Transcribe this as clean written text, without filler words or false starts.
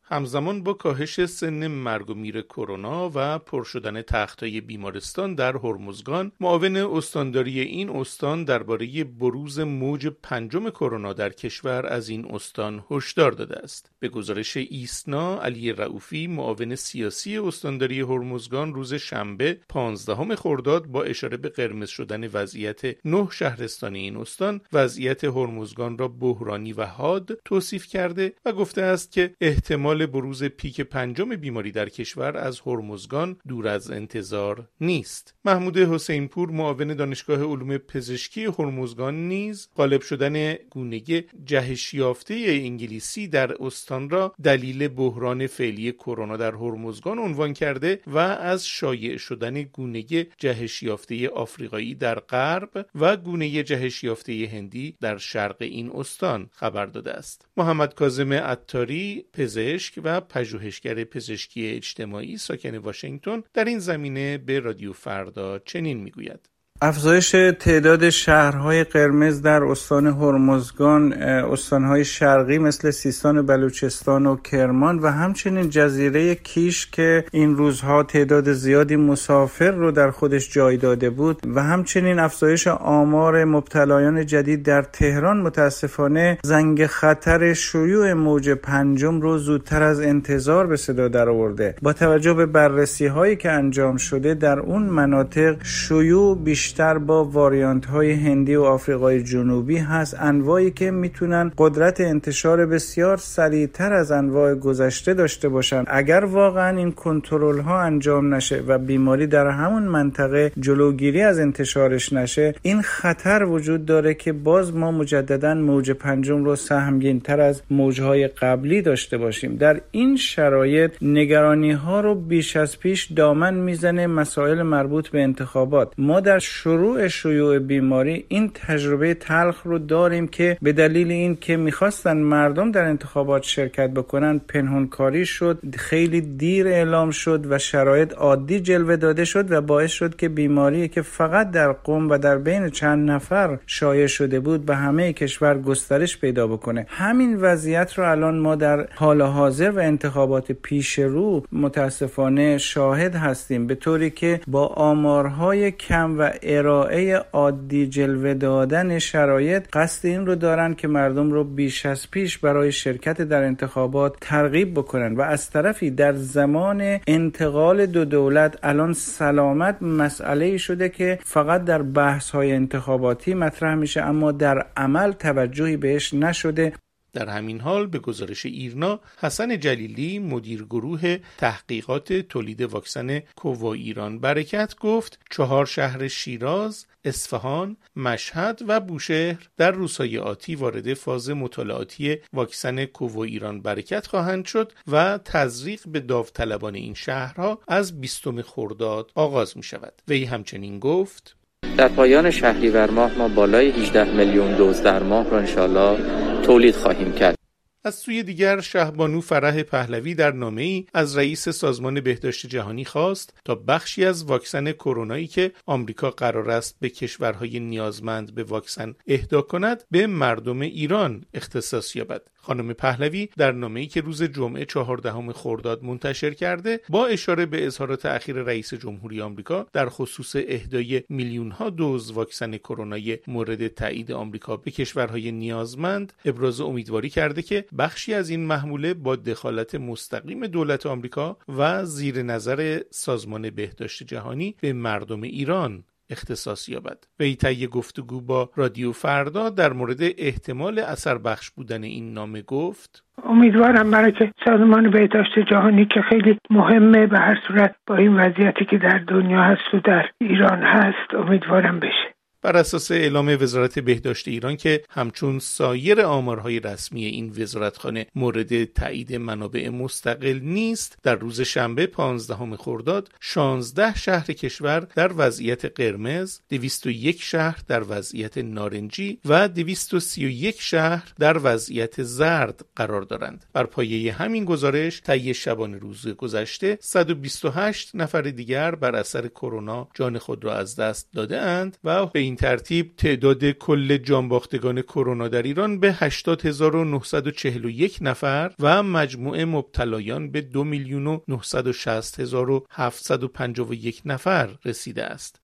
همزمان با کاهش سن مرگ و میر کرونا و پر شدن تخت‌های بیمارستان در هرمزگان، معاون استانداری این استان درباره بروز موج پنجم کرونا در کشور از این استان هشدار داده است. به گزارش ایسنا، علی رؤوفی، معاون سیاسی استانداری هرمزگان، روز شنبه 15 خرداد با اشاره به قرمز شدن وضعیت 9 شهرستان این استان، وضعیت هرمزگان را بحرانی و حاد توصیف کرده و گفته است که احتمال بروز پیک پنجم بیماری در کشور از هرمزگان دور از انتظار نیست. محمود حسینپور، معاون دانشگاه علوم پزشکی هرمزگان، نیز غالب شدن گونه جهش یافته انگلیسی در استان را دلیل بحران فعلی کرونا در هرمزگان عنوان کرده و از شایع شدن گونه جهش یافته آفریقایی در غرب و گونه جهش یافته هندی در شرق این استان خبر داده است. محمد کاظم عطاری، پزشک و پژوهشگر پزشکی اجتماعی ساکن واشنگتن، در این زمینه به رادیو فردا چنین میگوید: افزایش تعداد شهرهای قرمز در استان هرمزگان، استانهای شرقی مثل سیستان و بلوچستان و کرمان و همچنین جزیره کیش که این روزها تعداد زیادی مسافر رو در خودش جای داده بود و همچنین افزایش آمار مبتلایان جدید در تهران متاسفانه زنگ خطر شیوع موج پنجم رو زودتر از انتظار به صدا درآورده. با توجه به بررسی‌هایی که انجام شده در اون مناطق شیوع بیشتر با واریانت های هندی و آفریقای جنوبی هست، انواعی که میتونن قدرت انتشار بسیار سریعتر از انواع گذشته داشته باشن. اگر واقعا این کنترل ها انجام نشه و بیماری در همون منطقه جلوگیری از انتشارش نشه، این خطر وجود داره که باز ما مجددا موج پنجم رو سهمگین تر از موجهای قبلی داشته باشیم. در این شرایط نگرانی ها رو بیش از پیش دامن میزنه مسائل مربوط به انتخابات. ما در شروع شیوع بیماری این تجربه تلخ رو داریم که به دلیل این که میخواستن مردم در انتخابات شرکت بکنن، پنهانکاری شد، خیلی دیر اعلام شد و شرایط عادی جلوه داده شد و باعث شد که بیماری که فقط در قم و در بین چند نفر شایع شده بود به همه کشور گسترش پیدا بکنه. همین وضعیت رو الان ما در حال حاضر و انتخابات پیش رو متاسفانه شاهد هستیم، به طوری که با آمارهای کم و ارائه عادی جلوه دادن شرایط قصد این رو دارن که مردم رو بیش از پیش برای شرکت در انتخابات ترغیب بکنن و از طرفی در زمان انتقال دو دولت الان سلامت مسئله شده که فقط در بحث های انتخاباتی مطرح میشه اما در عمل توجهی بهش نشده. در همین حال به گزارش ایرنا، حسن جلیلی، مدیر گروه تحقیقات تولید واکسن کووا ایران برکت، گفت 4 شهر شیراز، اصفهان، مشهد و بوشهر در روزهای آتی وارد فاز مطالعاتی واکسن کووا ایران برکت خواهند شد و تزریق به داوطلبان این شهرها از 20 خرداد آغاز می شود. وی همچنین گفت: در پایان شهریور ماه ما بالای 18 میلیون دوز در ماه را انشالله تولید خواهیم کرد. از سوی دیگر شهبانو فرح پهلوی در نامه‌ای از رئیس سازمان بهداشت جهانی خواست تا بخشی از واکسن کرونایی که آمریکا قرار است به کشورهای نیازمند به واکسن اهدا کند به مردم ایران اختصاص یابد. خانم پهلوی در نامه‌ای که روز جمعه 14 خرداد منتشر کرده، با اشاره به اظهارات اخیر رئیس جمهوری آمریکا در خصوص اهدای میلیون‌ها دوز واکسن کرونایی مورد تایید آمریکا به کشورهای نیازمند، ابراز امیدواری کرده که بخشی از این محموله با دخالت مستقیم دولت آمریکا و زیر نظر سازمان بهداشت جهانی به مردم ایران اختصاص یابد. وی طی گفتگو با رادیو فردا در مورد احتمال اثر بخش بودن این نامه گفت: امیدوارم برای که سازمان بهداشت جهانی که خیلی مهمه، به هر صورت با این وضعیتی که در دنیا هست و در ایران هست، امیدوارم بشه. بر اساس اعلام وزارت بهداشت ایران که همچون سایر آمارهای رسمی این وزارتخانه مورد تایید منابع مستقل نیست، در روز شنبه 15 خرداد 16 شهر کشور در وضعیت قرمز، 201 شهر در وضعیت نارنجی و 231 شهر در وضعیت زرد قرار دارند. بر پایه همین گزارش طی شبانه روز گذشته 128 نفر دیگر بر اثر کرونا جان خود را از دست داده اند و به این ترتیب تعداد کل جانباختگان کرونا در ایران به 80941 نفر و مجموع مبتلایان به 2,960,751 نفر رسیده است.